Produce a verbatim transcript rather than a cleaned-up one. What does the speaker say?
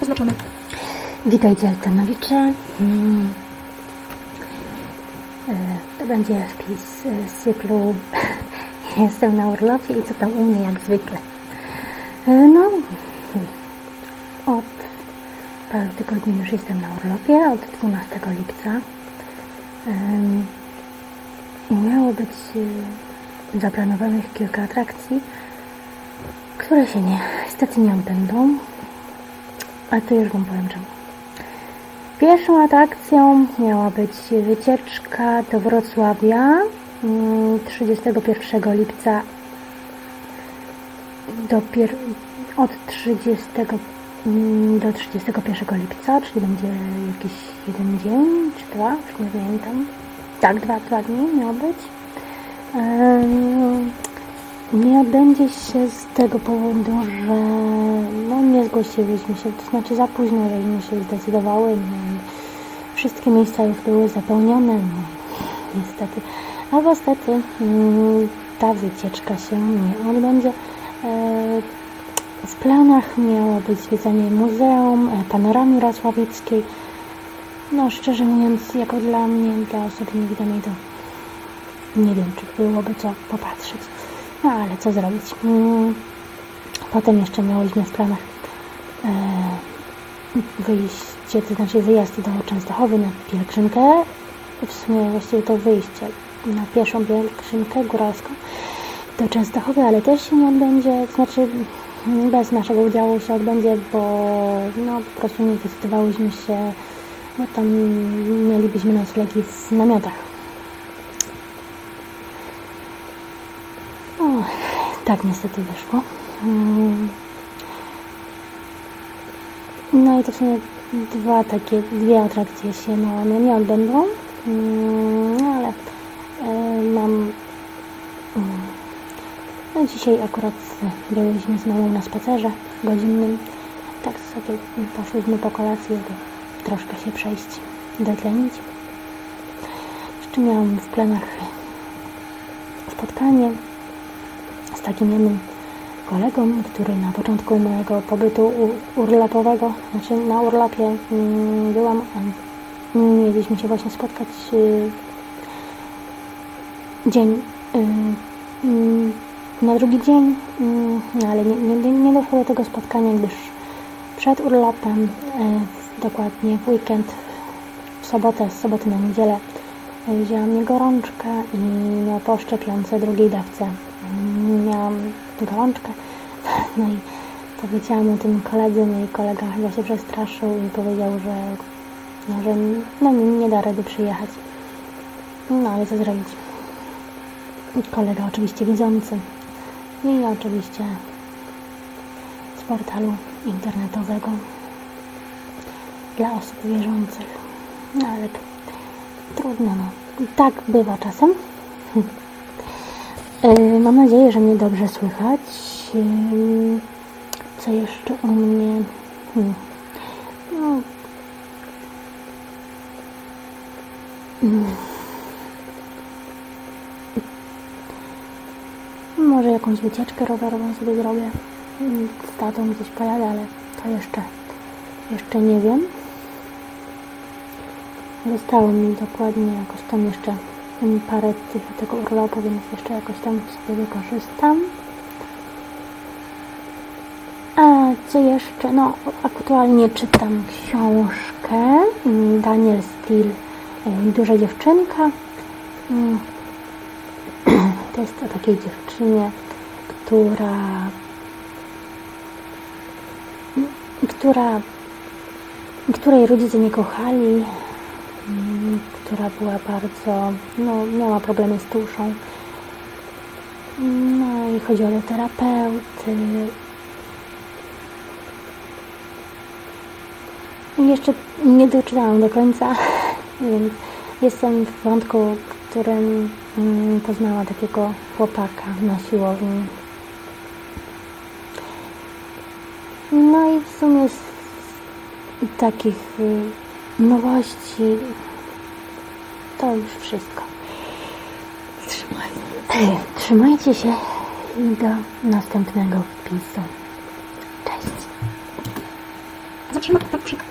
zaznaczone. Witajcie, Altanowicze. Hmm. To będzie wpis z cyklu Jestem na urlopie i co tam u mnie jak zwykle. No, od paru tygodni już jestem na urlopie, od dwunastego lipca. Miało być zaplanowanych kilka atrakcji, które się nie, niestety nie odbędą, a to już Wam powiem czemu. Pierwszą atrakcją miała być wycieczka do Wrocławia trzydziestego pierwszego lipca do pier... od trzydziestego do trzydziestego pierwszego lipca, czyli będzie jakiś jeden dzień, czy dwa, już nie pamiętam. Tak, dwa, dwa dni miało być. Um, nie odbędzie się z tego powodu, że no nie zgłosiłyśmy się, to znaczy za późno żeśmy się zdecydowały. No, wszystkie miejsca już były zapełnione, no, niestety. A niestety um, ta wycieczka się nie odbędzie. E, w planach miało być zwiedzanie muzeum, panoramy wrocławieckiej. No szczerze mówiąc, jako dla mnie, dla osoby niewidomej, to nie wiem, czy byłoby co popatrzeć. No ale co zrobić? Potem jeszcze miałyśmy w planach wyjście, to znaczy wyjazd do Częstochowy na pielgrzymkę. W sumie właściwie to wyjście na pierwszą pielgrzymkę góralską do Częstochowy, ale też się nie odbędzie, to znaczy bez naszego udziału się odbędzie, bo no po prostu nie zdecydowałyśmy się, bo tam mielibyśmy noclegi w namiotach. O, tak niestety wyszło. No i to w sumie dwa takie, dwie atrakcje się no, one nie odbędą, no ale e, mam no dzisiaj akurat byliśmy z mamą na spacerze godzinnym, tak sobie poszliśmy po kolacji, żeby troszkę się przejść, dotlenić. Jeszcze miałam w planach spotkanie z takim jednym kolegą, który na początku mojego pobytu urlopowego, znaczy na urlopie byłam, a mieliśmy się właśnie spotkać dzień na drugi dzień, no ale nie, nie, nie doszło do tego spotkania, gdyż przed urlopem, dokładnie w weekend, w sobotę, z soboty na niedzielę wzięła mnie gorączka i miał po szczepionce drugiej dawce miałam gorączkę, no i powiedziałam o tym koledze, no i kolega chyba się przestraszył i powiedział, że no, że no, nie da rady przyjechać. No ale co zrobić? Kolega oczywiście widzący i oczywiście z portalu internetowego dla osób wierzących. No ale to trudno, no. Tak bywa czasem. Mam nadzieję, że mnie dobrze słychać. Co jeszcze u mnie? Hmm. No. Hmm. Może jakąś wycieczkę rowerową sobie zrobię. Z tatą gdzieś pojadę, ale to jeszcze, jeszcze nie wiem. Zostało mi dokładnie jakoś tam jeszcze parę tych, tego urlopu, więc jeszcze jakoś tam sobie wykorzystam. A co jeszcze? No, aktualnie czytam książkę Danielle Steel, Duża dziewczynka. To jest o takiej dziewczynie, która która której rodzice nie kochali, która była bardzo, no, miała problemy z duszą. No i chodziła do terapeuty. I jeszcze nie doczytałam do końca, więc jestem w wątku, w którym mm, poznała takiego chłopaka na siłowni. No i w sumie z takich y, nowości to już wszystko. Trzymaj, trzymajcie się i do następnego wpisu. Cześć! Zatrzymaj, tak przy,